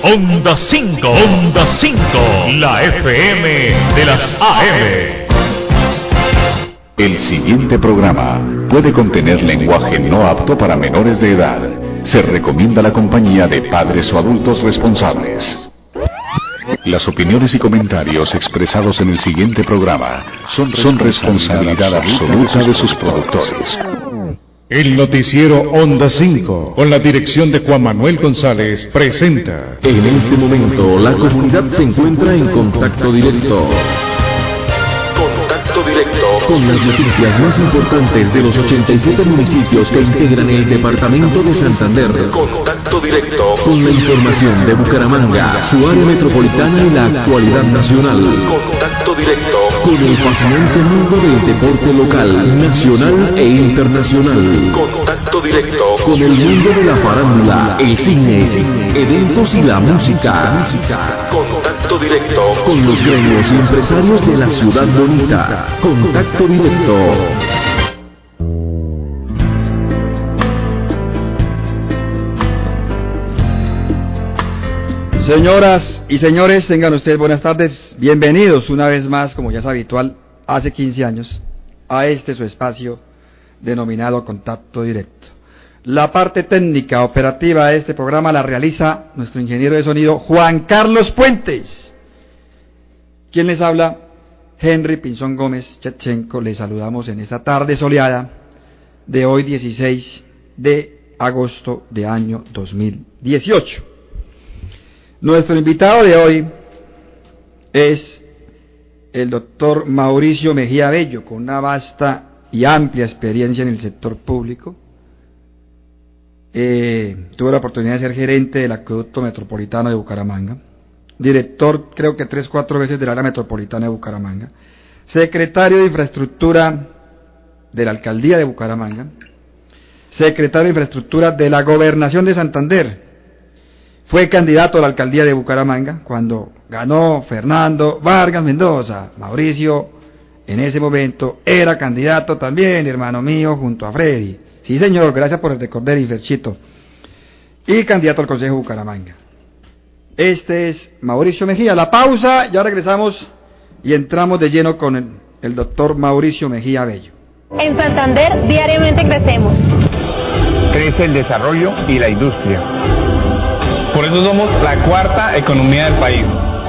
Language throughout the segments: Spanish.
Onda 5, la FM de las AM. El siguiente programa puede contener lenguaje no apto para menores de edad. Se recomienda la compañía de padres o adultos responsables. Las opiniones y comentarios expresados en el siguiente programa son responsabilidad absoluta de sus productores. El noticiero Onda 5, con la dirección de Juan Manuel González, presenta. En este momento, la comunidad se encuentra en contacto directo. Con las noticias más importantes de los 87 municipios que integran el departamento de Santander. Contacto directo. Con la información de Bucaramanga, su área metropolitana y la actualidad nacional. Contacto directo. Con el fascinante mundo del deporte local, nacional e internacional. Contacto directo. Con el mundo de la farándula, el cine, eventos y la música. Contacto directo. Con los gremios y empresarios de la ciudad bonita. Contacto directo. Señoras y señores, tengan ustedes buenas tardes. Bienvenidos una vez más, como ya es habitual, hace 15 años, a su espacio denominado Contacto Directo. La parte técnica operativa de este programa la realiza nuestro ingeniero de sonido Juan Carlos Puentes. ¿Quién les habla? Henry Pinzón Gómez Chechenko. Les saludamos en esta tarde soleada de hoy 16 de agosto de año 2018. Nuestro invitado de hoy es el doctor Mauricio Mejía Bello, con una vasta y amplia experiencia en el sector público. Tuve la oportunidad de ser gerente del Acueducto Metropolitano de Bucaramanga, director creo que 3-4 veces del área metropolitana de Bucaramanga, secretario de Infraestructura de la Alcaldía de Bucaramanga, secretario de Infraestructura de la Gobernación de Santander. Fue candidato a la Alcaldía de Bucaramanga cuando ganó Fernando Vargas Mendoza. Mauricio en ese momento era candidato también, hermano mío, junto a Freddy. Sí señor, gracias por el recorder, Ferchito. Y candidato al Consejo de Bucaramanga. Este es Mauricio Mejía. La pausa, ya regresamos y entramos de lleno con el doctor Mauricio Mejía Bello. En Santander diariamente crecemos. Crece el desarrollo y la industria. Por eso somos la cuarta economía del país.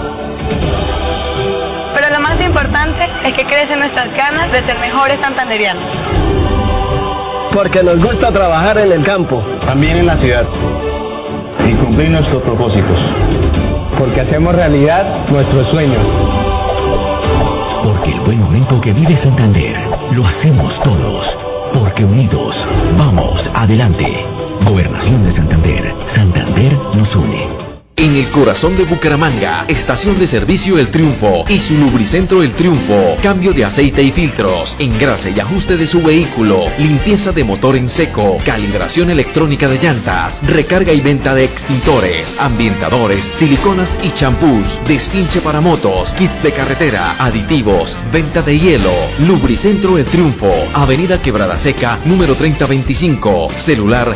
Pero lo más importante es que crecen nuestras ganas de ser mejores santanderianos. Porque nos gusta trabajar en el campo. También en la ciudad. Y cumplir nuestros propósitos. Porque hacemos realidad nuestros sueños. Porque el buen momento que vive Santander lo hacemos todos. Porque unidos vamos adelante. Gobernación de Santander. Santander nos une. En el corazón de Bucaramanga, estación de servicio El Triunfo y su lubricentro El Triunfo. Cambio de aceite y filtros, engrase y ajuste de su vehículo, limpieza de motor en seco, calibración electrónica de llantas, recarga y venta de extintores, ambientadores, siliconas y champús, desfinche para motos, kit de carretera, aditivos, venta de hielo. Lubricentro El Triunfo, Avenida Quebrada Seca, número 3025, celular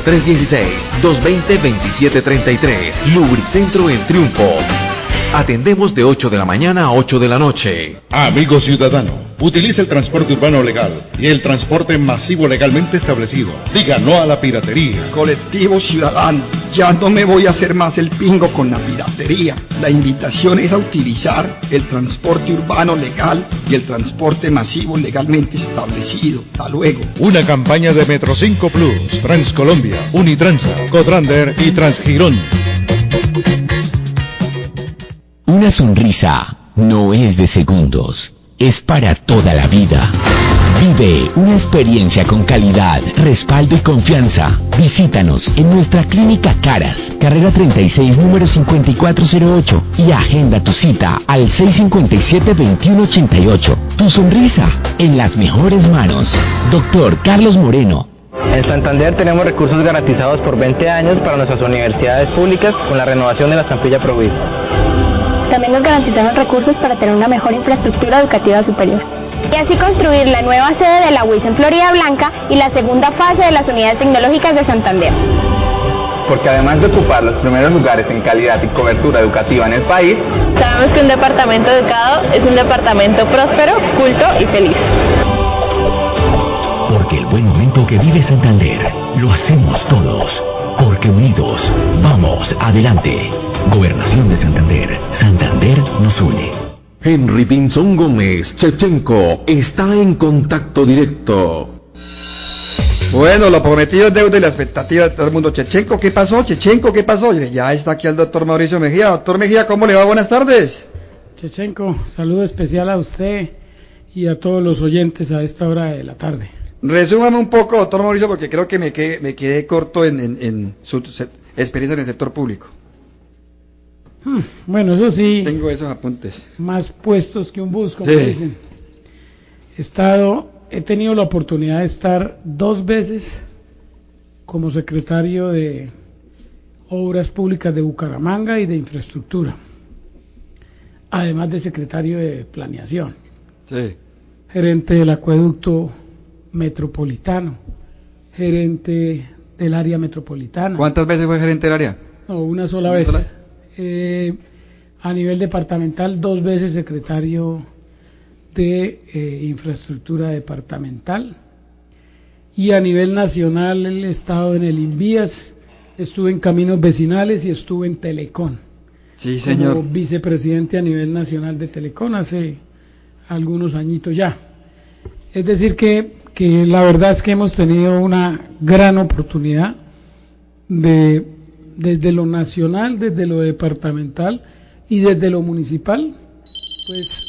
316-220-2733. Lubricentro El Triunfo. Atendemos de 8 de la mañana a 8 de la noche. Amigo ciudadano, utiliza el transporte urbano legal y el transporte masivo legalmente establecido. Diga no a la piratería. Colectivo ciudadano, ya no me voy a hacer más el pingo con la piratería. La invitación es a utilizar el transporte urbano legal y el transporte masivo legalmente establecido. Hasta luego. Una campaña de Metro 5 Plus, Transcolombia, Unitransa, Cotrander y Transgirón. Una sonrisa no es de segundos, es para toda la vida. Vive una experiencia con calidad, respaldo y confianza. Visítanos en nuestra clínica Caras, carrera 36, número 5408, y agenda tu cita al 657-2188. Tu sonrisa en las mejores manos. Doctor Carlos Moreno. En Santander tenemos recursos garantizados por 20 años para nuestras universidades públicas con la renovación de la estampilla Provis. También nos garantizaron recursos para tener una mejor infraestructura educativa superior. Y así construir la nueva sede de la UIS en Florida Blanca y la segunda fase de las unidades tecnológicas de Santander. porque además de ocupar los primeros lugares en calidad y cobertura educativa en el país, sabemos que un departamento educado es un departamento próspero, culto y feliz. Porque el buen momento que vive Santander lo hacemos todos. Porque unidos vamos adelante. Gobernación de Santander. Santander nos une. Henry Pinzón Gómez, Chechenko, está en contacto directo. Bueno, lo prometido es deuda y la expectativa de todo el mundo. Chechenko, ¿qué pasó? Chechenko, ¿qué pasó? Ya está aquí el doctor Mauricio Mejía. Doctor Mejía, ¿cómo le va? Buenas tardes. Chechenko, saludo especial a usted y a todos los oyentes a esta hora de la tarde. Resúmame un poco, doctor Mauricio, porque creo que me quedé corto en su experiencia en el sector público. Bueno, eso sí. Tengo esos apuntes. Más puestos que un bus, como sí. Dicen. He tenido la oportunidad de estar 2 veces como secretario de Obras Públicas de Bucaramanga y de Infraestructura, además de secretario de Planeación, sí. Gerente del Acueducto Metropolitano, gerente del área metropolitana. ¿Cuántas veces fue gerente del área? No, una sola vez. A nivel departamental, 2 veces secretario de Infraestructura Departamental, y a nivel nacional he estado en el Invías, estuve en Caminos Vecinales y estuve en Telecom. Sí, señor. Como vicepresidente a nivel nacional de Telecom hace algunos añitos ya. Es decir que la verdad es que hemos tenido una gran oportunidad desde lo nacional, desde lo departamental y desde lo municipal, pues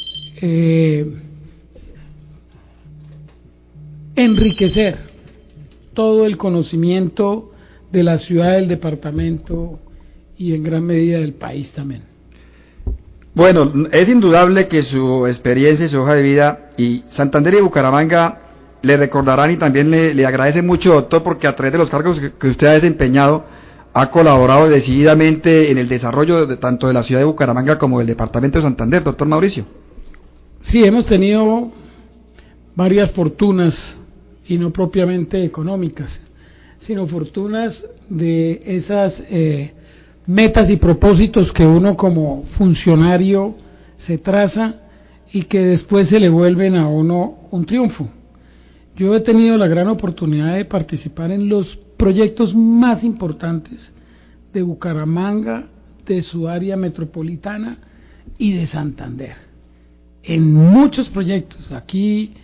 enriquecer todo el conocimiento de la ciudad, del departamento y en gran medida del país también. Bueno, es indudable que su experiencia y su hoja de vida, y Santander y Bucaramanga le recordarán y también le agradecen mucho, doctor, porque a través de los cargos que usted ha desempeñado ha colaborado decididamente en el desarrollo tanto de la ciudad de Bucaramanga como del departamento de Santander, doctor Mauricio. Sí, hemos tenido varias fortunas, y no propiamente económicas, sino fortunas de esas metas y propósitos que uno como funcionario se traza y que después se le vuelven a uno un triunfo. Yo he tenido la gran oportunidad de participar en los proyectos más importantes de Bucaramanga, de su área metropolitana y de Santander. En muchos proyectos, aquí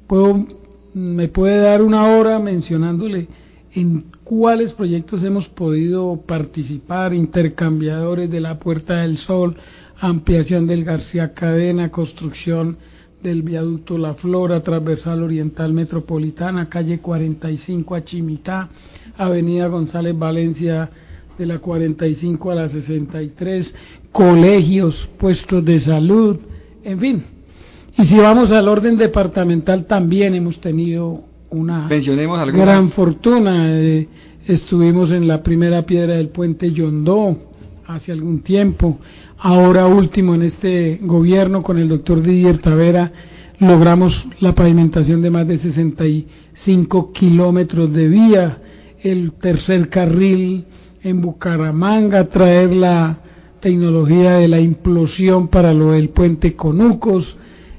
me puede dar una hora mencionándole en cuáles proyectos hemos podido participar: intercambiadores de la Puerta del Sol, ampliación del García Cadena, construcción del viaducto La Flora, transversal oriental metropolitana, calle 45 a Chimitá, avenida González Valencia de la 45 a la 63, colegios, puestos de salud, en fin. Y si vamos al orden departamental, también hemos tenido una gran fortuna. Estuvimos en la primera piedra del puente Yondó hace algún tiempo. Ahora último, en este gobierno, con el doctor Didier Tavera, logramos la pavimentación de más de 65 kilómetros de vía, el tercer carril en Bucaramanga, traer la tecnología de la implosión para lo del puente Conucos.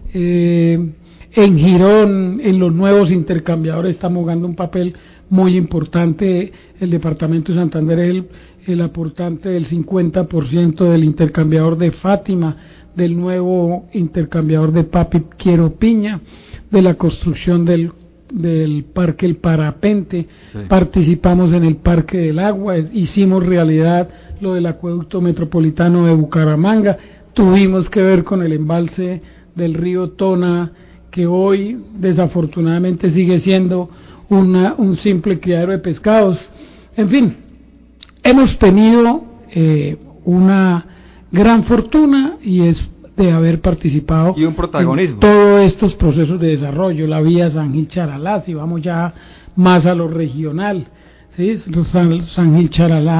En Girón, en los nuevos intercambiadores, estamos jugando un papel muy importante. El departamento de Santander es el aportante del 50% del intercambiador de Fátima, del nuevo intercambiador de Papi Quiero Piña, de la construcción del Parque El Parapente. Sí. Participamos en el Parque del Agua, hicimos realidad lo del Acueducto Metropolitano de Bucaramanga, tuvimos que ver con el embalse del río Tona, que hoy desafortunadamente sigue siendo un simple criadero de pescados. En fin, hemos tenido una gran fortuna, y es de haber participado y un protagonismo en todos estos procesos de desarrollo. La vía San Gil Charalá, si vamos ya más a lo regional, ¿sí? San Gil Charalá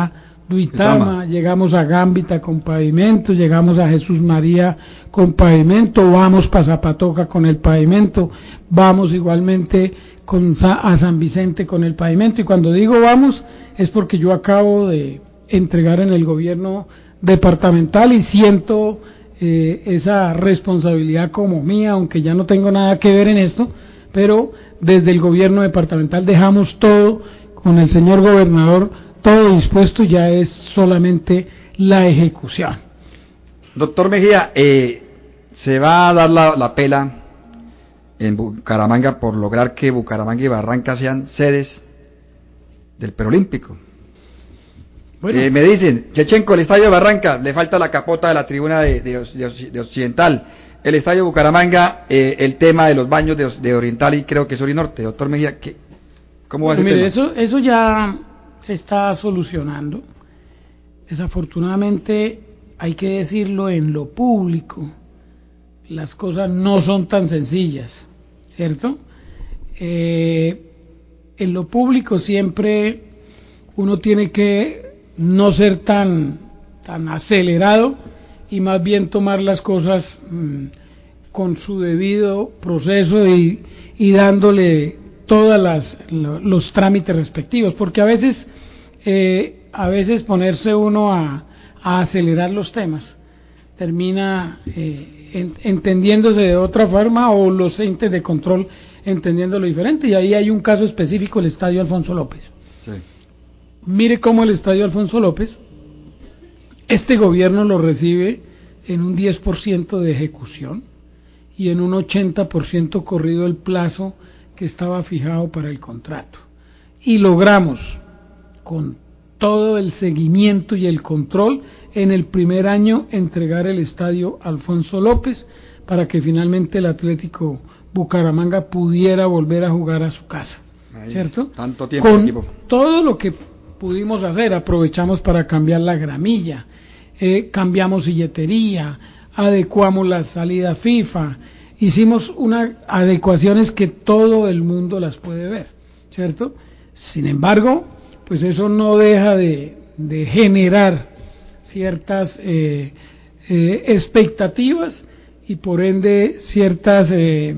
Duitama, llegamos a Gambita con pavimento, llegamos a Jesús María con pavimento, vamos para Zapatoca con el pavimento, vamos igualmente a San Vicente con el pavimento, y cuando digo vamos es porque yo acabo de entregar en el gobierno departamental y siento esa responsabilidad como mía, aunque ya no tengo nada que ver en esto, pero desde el gobierno departamental dejamos todo con el señor gobernador, todo dispuesto, ya es solamente la ejecución. Doctor Mejía, se va a dar la pela en Bucaramanga por lograr que Bucaramanga y Barranca sean sedes del preolímpico. Bueno. Me dicen, Chechenko, el estadio de Barranca, le falta la capota de la tribuna de Occidental. El estadio de Bucaramanga, el tema de los baños de Oriental y creo que es Orinorte. Doctor Mejía, ¿cómo va ese tema? Eso ya se está solucionando. Desafortunadamente, hay que decirlo, en lo público las cosas no son tan sencillas, ¿cierto? En lo público siempre uno tiene que no ser tan acelerado y más bien tomar las cosas con su debido proceso y dándole todos los trámites respectivos, porque a veces ponerse uno a acelerar los temas termina entendiéndose de otra forma, o los entes de control entendiéndolo diferente, y ahí hay un caso específico, el Estadio Alfonso López. Sí. Mire cómo el Estadio Alfonso López, este gobierno lo recibe en un 10% de ejecución y en un 80% corrido el plazo que estaba fijado para el contrato, y logramos con todo el seguimiento y el control en el primer año entregar el Estadio Alfonso López para que finalmente el Atlético Bucaramanga pudiera volver a jugar a su casa. Ahí, ¿cierto? Tanto tiempo con equipo. Todo lo que pudimos hacer, aprovechamos para cambiar la gramilla, cambiamos silletería, adecuamos la salida FIFA, hicimos unas adecuaciones que todo el mundo las puede ver, ¿cierto? Sin embargo, pues eso no deja de generar ciertas expectativas y por ende ciertas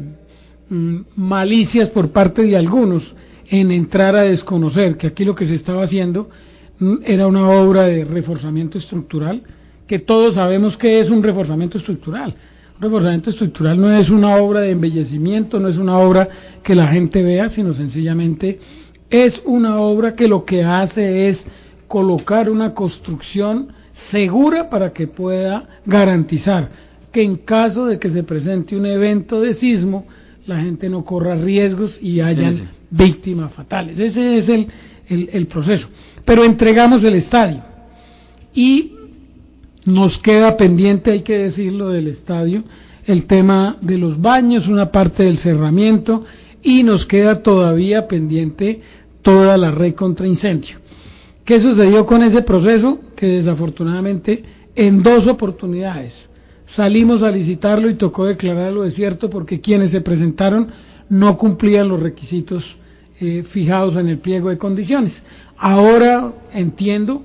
malicias por parte de algunos en entrar a desconocer que aquí lo que se estaba haciendo era una obra de reforzamiento estructural, que todos sabemos que es un reforzamiento estructural. Un reforzamiento estructural no es una obra de embellecimiento, no es una obra que la gente vea, sino sencillamente es una obra que lo que hace es colocar una construcción segura para que pueda garantizar que en caso de que se presente un evento de sismo, la gente no corra riesgos y hayan víctimas fatales. Ese es el proceso. Pero entregamos el estadio y nos queda pendiente, hay que decirlo, del estadio, el tema de los baños, una parte del cerramiento, y nos queda todavía pendiente toda la red contra incendio. ¿Qué sucedió con ese proceso? Que desafortunadamente en 2 oportunidades salimos a licitarlo y tocó declararlo desierto porque quienes se presentaron no cumplían los requisitos fijados en el pliego de condiciones. Ahora entiendo,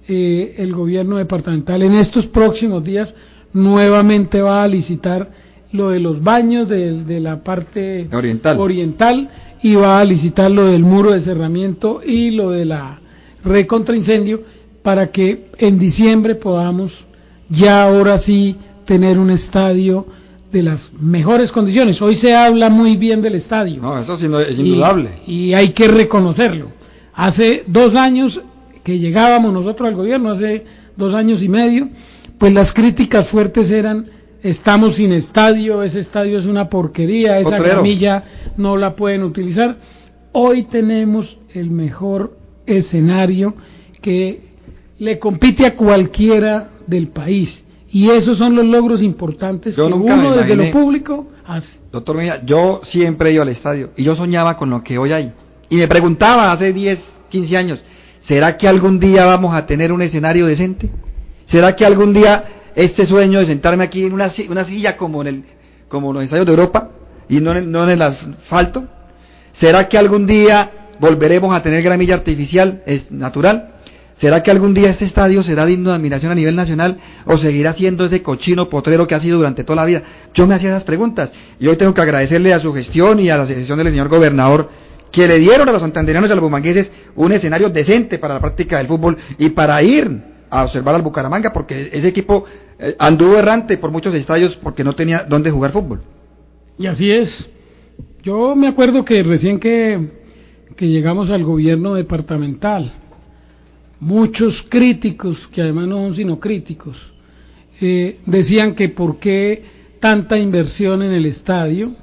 el gobierno departamental en estos próximos días nuevamente va a licitar lo de los baños de la parte oriental y va a licitar lo del muro de cerramiento y lo de la red contra incendio para que en diciembre podamos ya ahora sí tener un estadio de las mejores condiciones. Hoy se habla muy bien del estadio. No, eso sí no, es indudable. Y hay que reconocerlo. Hace 2 años que llegábamos nosotros al gobierno, hace 2 años y medio, pues las críticas fuertes eran: estamos sin estadio, ese estadio es una porquería, esa gramilla no la pueden utilizar. Hoy tenemos el mejor escenario que le compite a cualquiera del país, y esos son los logros importantes que uno desde lo público hace. Doctor Mejía, yo siempre iba al estadio y yo soñaba con lo que hoy hay, y me preguntaba hace 10, 15 años, ¿será que algún día vamos a tener un escenario decente? ¿Será que algún día este sueño de sentarme aquí en una silla como los ensayos de Europa y no en el asfalto? ¿Será que algún día volveremos a tener gramilla artificial, es natural? ¿Será que algún día este estadio será digno de admiración a nivel nacional o seguirá siendo ese cochino potrero que ha sido durante toda la vida? Yo me hacía esas preguntas y hoy tengo que agradecerle a su gestión y a la gestión del señor gobernador que le dieron a los santandereanos y a los bumangueses un escenario decente para la práctica del fútbol y para ir a observar al Bucaramanga, porque ese equipo anduvo errante por muchos estadios porque no tenía dónde jugar fútbol. Y así es. Yo me acuerdo que recién que llegamos al gobierno departamental, muchos críticos, que además no son sino críticos, decían que por qué tanta inversión en el estadio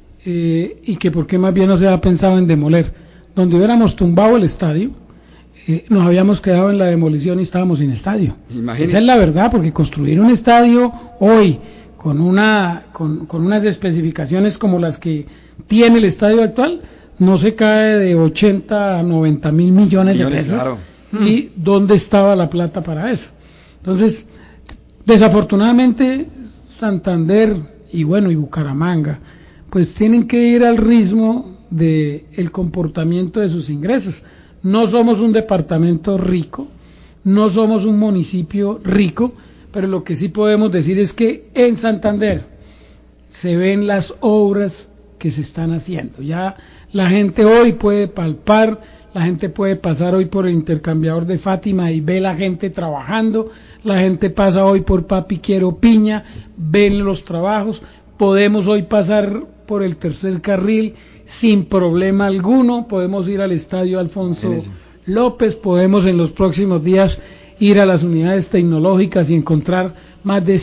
y que por qué más bien no se había pensado en demoler. Donde hubiéramos tumbado el estadio, nos habíamos quedado en la demolición y estábamos sin estadio. Imagínese. Esa es la verdad, porque construir un estadio hoy con unas especificaciones como las que tiene el estadio actual no se cae de 80 a 90 mil millones de pesos. Claro. ¿Y dónde estaba la plata para eso? Entonces, desafortunadamente Santander y Bucaramanga pues tienen que ir al ritmo de el comportamiento de sus ingresos. No somos un departamento rico, no somos un municipio rico, pero lo que sí podemos decir es que en Santander se ven las obras que se están haciendo. Ya la gente hoy puede palpar, la gente puede pasar hoy por el intercambiador de Fátima y ve la gente trabajando, la gente pasa hoy por Papi Quiero Piña, ven los trabajos, podemos hoy pasar por el tercer carril sin problema alguno, podemos ir al estadio Alfonso López, podemos en los próximos días ir a las unidades tecnológicas y encontrar más de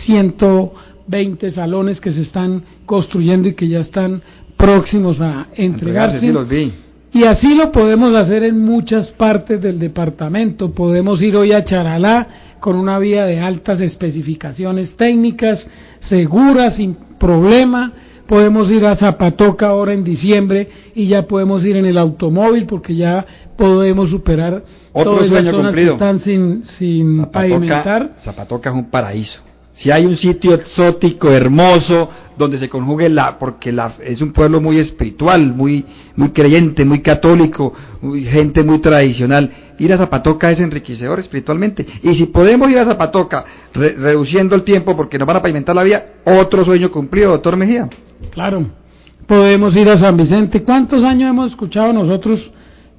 120 salones que se están construyendo y que ya están próximos a entregarse. Sí, los vi. Y así lo podemos hacer en muchas partes del departamento. Podemos ir hoy a Charalá con una vía de altas especificaciones técnicas, segura, sin problema. Podemos ir a Zapatoca ahora en diciembre y ya podemos ir en el automóvil porque ya podemos superar todas las zonas que están sin pavimentar. Zapatoca es un paraíso. Si hay un sitio exótico, hermoso, donde se conjugue porque es un pueblo muy espiritual, muy creyente, muy católico, gente muy tradicional. Ir a Zapatoca es enriquecedor espiritualmente. Y si podemos ir a Zapatoca reduciendo el tiempo porque nos van a pavimentar la vía, otro sueño cumplido, doctor Mejía. Claro, podemos ir a San Vicente. ¿Cuántos años hemos escuchado nosotros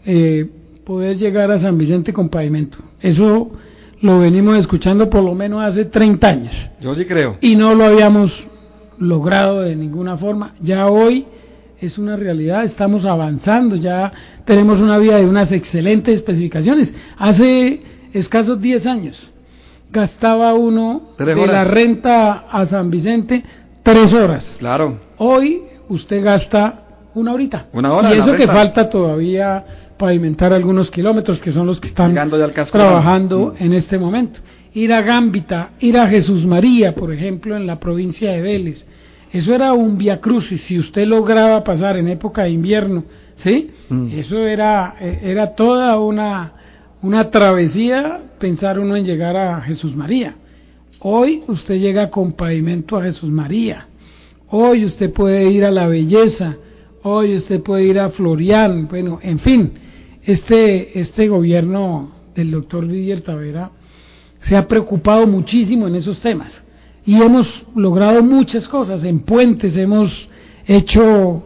poder llegar a San Vicente con pavimento? Eso lo venimos escuchando por lo menos hace 30 años. Yo sí creo. Y no lo habíamos logrado de ninguna forma. Ya hoy es una realidad, estamos avanzando, ya tenemos una vía de unas excelentes especificaciones. Hace escasos 10 años gastaba uno de la Renta a San Vicente 3 horas. Claro. Hoy usted gasta una horita. Una hora. Y eso que falta todavía pavimentar algunos kilómetros, que son los que están trabajando en este momento. Ir a Gambita, ir a Jesús María, por ejemplo, en la provincia de Vélez. Eso era un viacrucis, si usted lograba pasar en época de invierno, ¿sí? Eso era toda una travesía pensar uno en llegar a Jesús María. Hoy usted llega con pavimento a Jesús María. Hoy usted puede ir a La Belleza. Hoy usted puede ir a Florián. Bueno, en fin, este gobierno del doctor Didier Tavera se ha preocupado muchísimo en esos temas y hemos logrado muchas cosas. En puentes hemos hecho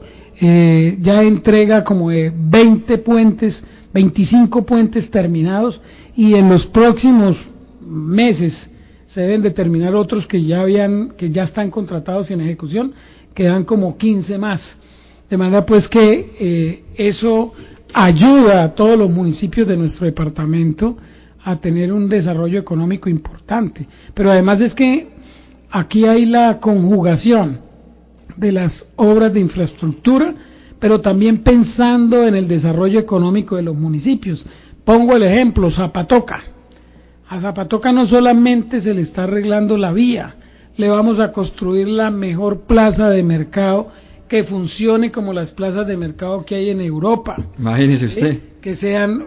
ya entrega como de 20 puentes, 25 puentes terminados, y en los próximos meses se deben de terminar otros que ya están contratados y en ejecución, quedan como 15 más. De manera pues que eso ayuda a todos los municipios de nuestro departamento a tener un desarrollo económico importante. Pero además es que aquí hay la conjugación de las obras de infraestructura, pero también pensando en el desarrollo económico de los municipios. Pongo el ejemplo, Zapatoca. A Zapatoca no solamente se le está arreglando la vía, le vamos a construir la mejor plaza de mercado que funcione como las plazas de mercado que hay en Europa. Imagínese usted. Que sean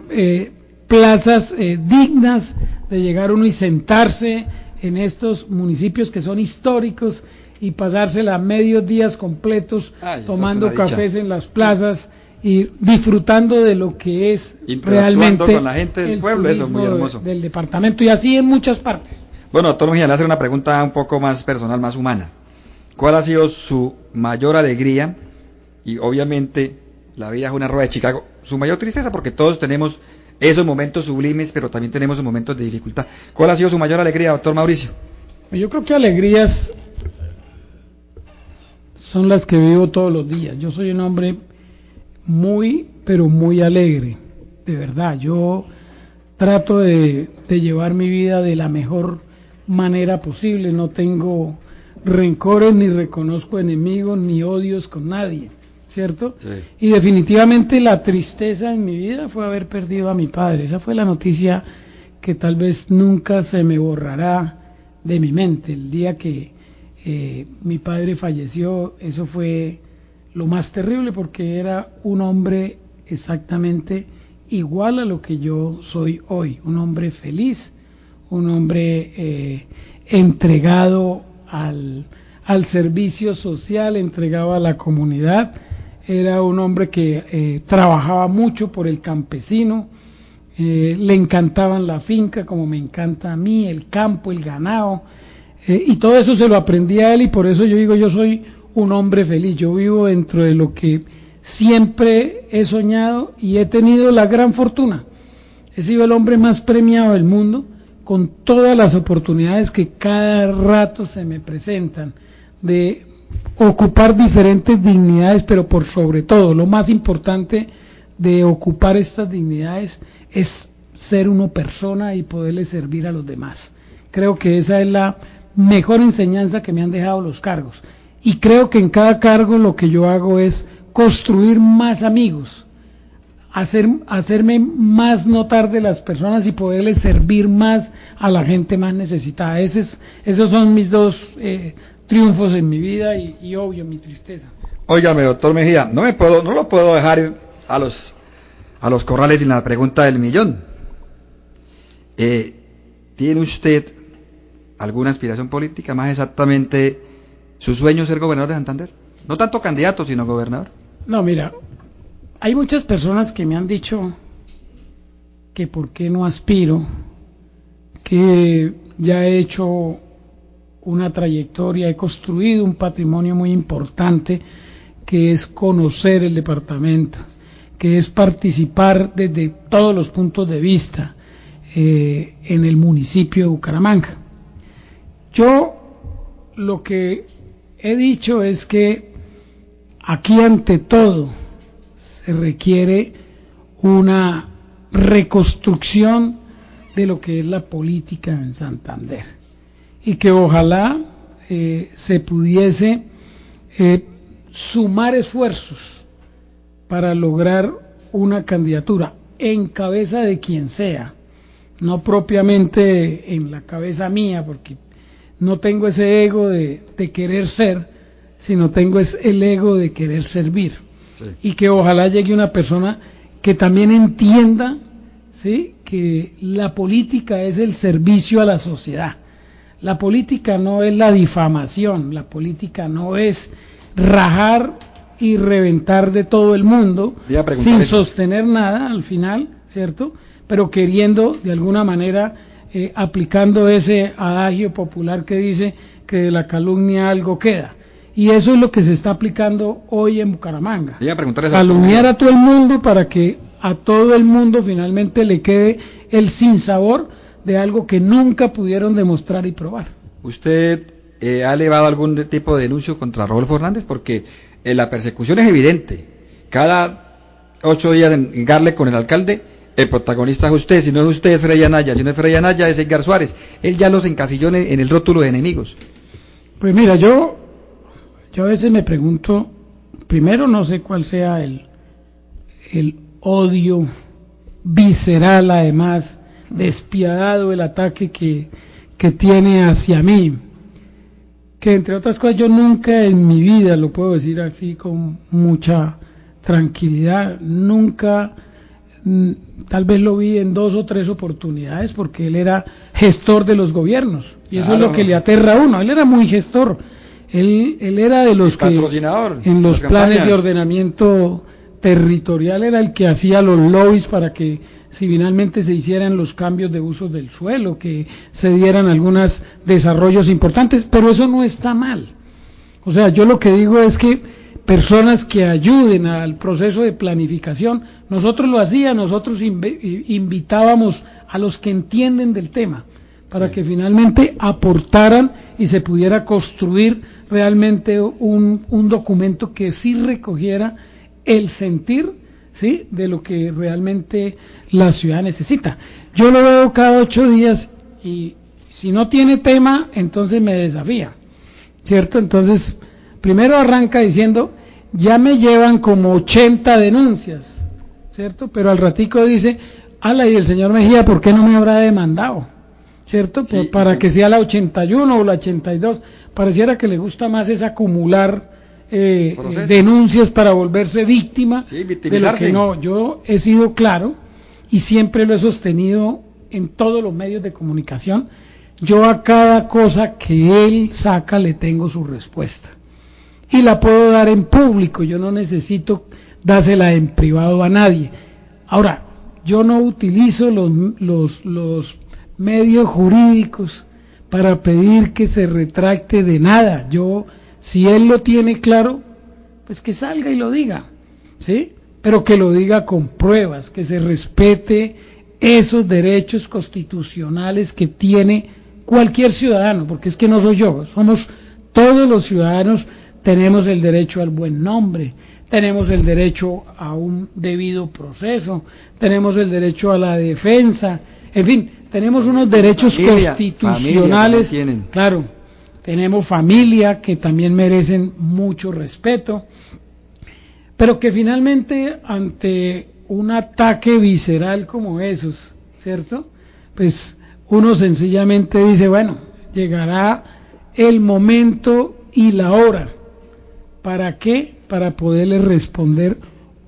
plazas dignas de llegar uno y sentarse en estos municipios que son históricos y pasársela medios días completos tomando cafés en las plazas y disfrutando de lo que es realmente con la gente del pueblo, eso es muy hermoso. Del departamento, y así en muchas partes. Bueno, doctor Mejía, le hace una pregunta un poco más personal, más humana. ¿Cuál ha sido su mayor alegría? Y obviamente la vida es una rueda de Chicago. Su mayor tristeza, porque todos tenemos esos momentos sublimes, pero también tenemos esos momentos de dificultad. ¿Cuál ha sido su mayor alegría, doctor Mauricio? Yo creo que alegrías son las que vivo todos los días. Yo soy un hombre muy, pero muy alegre, de verdad. Yo trato de llevar mi vida de la mejor manera posible. No tengo rencores, ni reconozco enemigos, ni odios con nadie, ¿cierto? Sí. Y definitivamente la tristeza en mi vida fue haber perdido a mi padre. Esa fue la noticia que tal vez nunca se me borrará de mi mente. El día que mi padre falleció, eso fue lo más terrible, porque era un hombre exactamente igual a lo que yo soy hoy, un hombre feliz, un hombre entregado al servicio social, entregado a la comunidad. Era un hombre que trabajaba mucho por el campesino, le encantaban la finca como me encanta a mí, el campo, el ganado, y todo eso se lo aprendí a él, y por eso yo digo, yo soy un hombre feliz. Yo vivo dentro de lo que siempre he soñado y he tenido la gran fortuna. He sido el hombre más premiado del mundo, con todas las oportunidades que cada rato se me presentan, de ocupar diferentes dignidades, pero por sobre todo, lo más importante de ocupar estas dignidades es ser uno persona y poderle servir a los demás. Creo que esa es la mejor enseñanza que me han dejado los cargos, y creo que en cada cargo lo que yo hago es construir más amigos, hacerme más notar de las personas y poderles servir más a la gente más necesitada. Esos son mis dos triunfos en mi vida y obvio mi tristeza. Óigame, doctor Mejía, no lo puedo dejar a los corrales sin la pregunta del millón. ¿Tiene usted alguna aspiración política, más exactamente su sueño es ser gobernador de Santander? No tanto candidato, sino gobernador. No, mira, hay muchas personas que me han dicho que por qué no aspiro, que ya he hecho una trayectoria, he construido un patrimonio muy importante, que es conocer el departamento, que es participar desde todos los puntos de vista en el municipio de Bucaramanga. Yo lo que he dicho es que aquí ante todo se requiere una reconstrucción de lo que es la política en Santander, y que ojalá se pudiese sumar esfuerzos para lograr una candidatura en cabeza de quien sea, no propiamente en la cabeza mía, porque no tengo ese ego de querer ser, sino tengo el ego de querer servir. Sí. Y que ojalá llegue una persona que también entienda, ¿sí?, que la política es el servicio a la sociedad. La política no es la difamación, la política no es rajar y reventar de todo el mundo sin sostener nada al final, ¿cierto? Pero queriendo de alguna manera aplicando ese adagio popular que dice que de la calumnia algo queda. Y eso es lo que se está aplicando hoy en Bucaramanga. Calumniar a todo el mundo para que a todo el mundo finalmente le quede el sinsabor de algo que nunca pudieron demostrar y probar. ¿Usted ha elevado algún tipo de denuncio contra Rodolfo Hernández? Porque la persecución es evidente. Cada 8 días en Garle con el alcalde, el protagonista es usted. Si no es usted, es Freddy Anaya. Si no es Freddy Anaya, es Edgar Suárez. Él ya los encasilló en el rótulo de enemigos. Pues mira, yo a veces me pregunto, primero no sé cuál sea el odio visceral, además despiadado, el ataque que tiene hacia mí, que entre otras cosas yo nunca en mi vida, lo puedo decir así con mucha tranquilidad, nunca, tal vez lo vi en 2 o 3 oportunidades, porque él era gestor de los gobiernos, y eso es lo que le aterra a uno. Él era muy gestor, él era de los que en los planes de ordenamiento territorial era el que hacía los lobbies para que si finalmente se hicieran los cambios de uso del suelo, que se dieran algunos desarrollos importantes, pero eso no está mal. O sea, yo lo que digo es que personas que ayuden al proceso de planificación, nosotros lo hacíamos, nosotros invitábamos a los que entienden del tema, para que finalmente aportaran y se pudiera construir realmente un documento que sí recogiera el sentir, ¿sí?, de lo que realmente la ciudad necesita. Yo lo veo cada 8 días y si no tiene tema, entonces me desafía, ¿cierto? Entonces, primero arranca diciendo, ya me llevan como 80 denuncias, ¿cierto? Pero al ratico dice, ala, y el señor Mejía, ¿por qué no me habrá demandado? ¿Cierto? Sí, para que sea la 81 o la 82. Pareciera que le gusta más es acumular denuncias para volverse víctima, sí, de lo que no. Yo he sido claro y siempre lo he sostenido en todos los medios de comunicación. Yo a cada cosa que él saca le tengo su respuesta y la puedo dar en público, yo no necesito dársela en privado a nadie. Ahora, yo no utilizo los medios jurídicos para pedir que se retracte de nada. Yo, si él lo tiene claro, pues que salga y lo diga, ¿sí? Pero que lo diga con pruebas, que se respete esos derechos constitucionales que tiene cualquier ciudadano, porque es que no soy yo, somos todos los ciudadanos. Tenemos el derecho al buen nombre, tenemos el derecho a un debido proceso, tenemos el derecho a la defensa, en fin, tenemos unos derechos constitucionales, claro, tenemos familia que también merecen mucho respeto, pero que finalmente ante un ataque visceral como esos, ¿cierto? Pues uno sencillamente dice, bueno, llegará el momento y la hora. ¿Para qué? Para poderles responder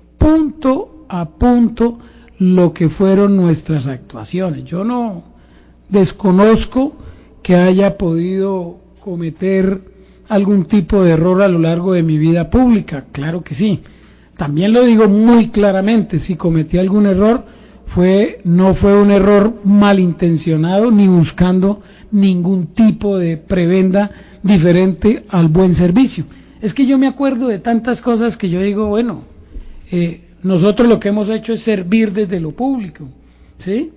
punto a punto lo que fueron nuestras actuaciones. Yo no desconozco que haya podido cometer algún tipo de error a lo largo de mi vida pública, claro que sí. También lo digo muy claramente, si cometí algún error, no fue un error malintencionado ni buscando ningún tipo de prebenda diferente al buen servicio. Es que yo me acuerdo de tantas cosas que yo digo, bueno, nosotros lo que hemos hecho es servir desde lo público, ¿sí?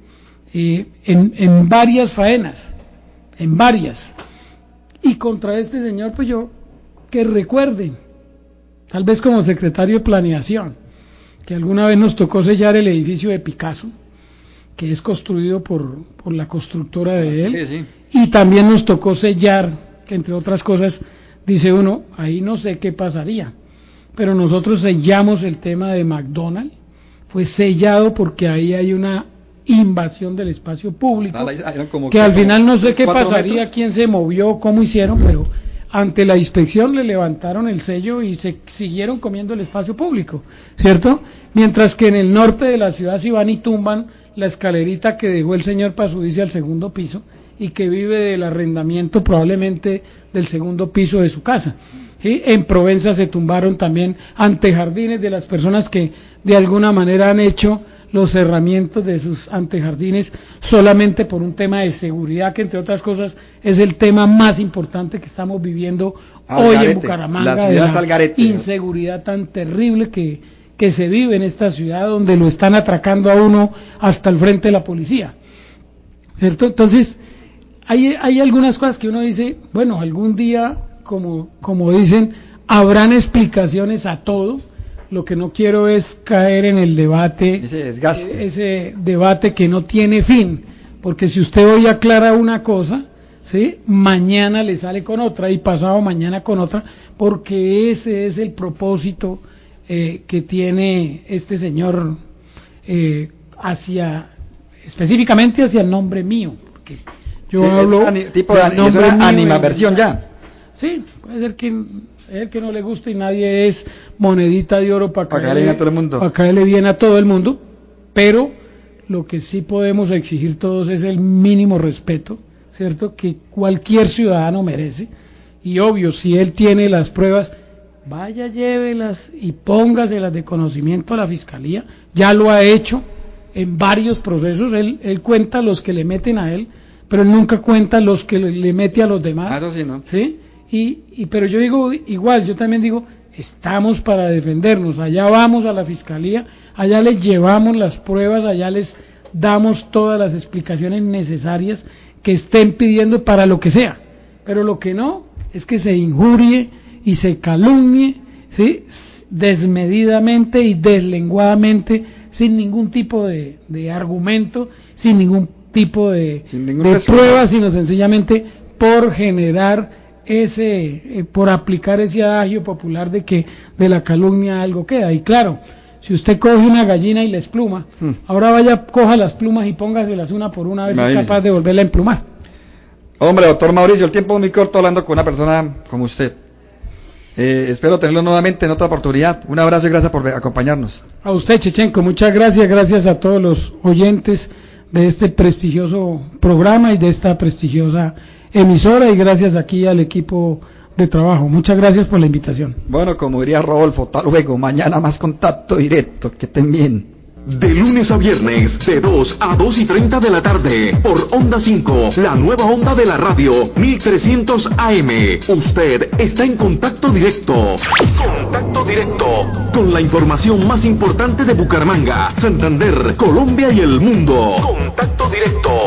En varias faenas, en varias. Y contra este señor, pues yo, que recuerden, tal vez como secretario de planeación, que alguna vez nos tocó sellar el edificio de Picasso, que es construido por la constructora de él, sí. Y también nos tocó sellar, que entre otras cosas, dice uno, ahí no sé qué pasaría, pero nosotros sellamos el tema de McDonald's, fue sellado porque ahí hay una invasión del espacio público, que al final no sé qué pasaría, quién se movió, cómo hicieron, pero ante la inspección le levantaron el sello y se siguieron comiendo el espacio público, ¿cierto? Mientras que en el norte de la ciudad se van y tumban la escalerita que dejó el señor para subirse al segundo piso y que vive del arrendamiento probablemente del segundo piso de su casa. ¿Sí? En Provenza se tumbaron también antejardines de las personas que de alguna manera han hecho los cerramientos de sus antejardines solamente por un tema de seguridad, que entre otras cosas es el tema más importante que estamos viviendo hoy en Bucaramanga, de la inseguridad tan terrible que se vive en esta ciudad, donde lo están atracando a uno hasta el frente de la policía, ¿cierto? Entonces hay algunas cosas que uno dice, bueno, algún día, como dicen, habrán explicaciones a todo. Lo que no quiero es caer en el debate, ese debate que no tiene fin, porque si usted hoy aclara una cosa, ¿sí?, mañana le sale con otra y pasado mañana con otra, porque ese es el propósito que tiene este señor específicamente hacia el nombre mío, porque yo hablo tipo de nombre mío, animadversión ya. Sí, puede ser que no le guste y nadie es monedita de oro para caerle bien a todo el mundo, pero lo que sí podemos exigir todos es el mínimo respeto, ¿cierto?, que cualquier ciudadano merece, y obvio, si él tiene las pruebas, vaya, llévelas y póngaselas de conocimiento a la Fiscalía. Ya lo ha hecho en varios procesos. Él cuenta los que le meten a él, pero él nunca cuenta los que le mete a los demás. Eso sí, ¿no? ¿Sí? Pero yo digo, igual, yo también digo, estamos para defendernos. Allá vamos a la Fiscalía, allá les llevamos las pruebas, allá les damos todas las explicaciones necesarias que estén pidiendo para lo que sea. Pero lo que no es que se injurie y se calumnie, ¿sí?, desmedidamente y deslenguadamente, sin ningún tipo de argumento, sin ningún tipo de prueba, sino sencillamente por generar por aplicar ese adagio popular de que de la calumnia algo queda. Y claro, si usted coge una gallina y la espluma, ahora vaya, coja las plumas y póngaselas una por una, a ver si es capaz de volverla a emplumar. Hombre, doctor Mauricio, el tiempo es muy corto hablando con una persona como usted. Espero tenerlo nuevamente en otra oportunidad. Un abrazo y gracias por acompañarnos. A usted, Chechenko, muchas gracias. Gracias a todos los oyentes de este prestigioso programa y de esta prestigiosa emisora, y gracias aquí al equipo de trabajo. Muchas gracias por la invitación. Bueno, como diría Rodolfo, hasta luego. Mañana más contacto directo. Que estén bien. De lunes a viernes, de 2 a 2 y 30 de la tarde, por Onda 5, la nueva onda de la radio, 1300 AM. Usted está en contacto directo. Contacto directo. Con la información más importante de Bucaramanga, Santander, Colombia y el mundo. Contacto directo.